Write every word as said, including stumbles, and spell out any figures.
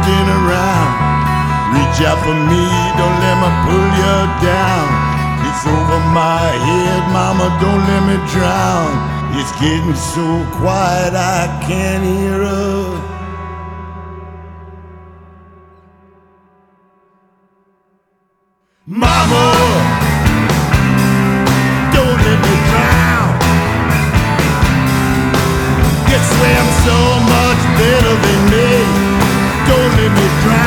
drifting around. Reach out for me, don't let me pull you down. It's over my head, mama, don't let me drown. It's getting so quiet I can't hear her. Mama, don't let me drown. You swim so much better than me. Don't let me drown.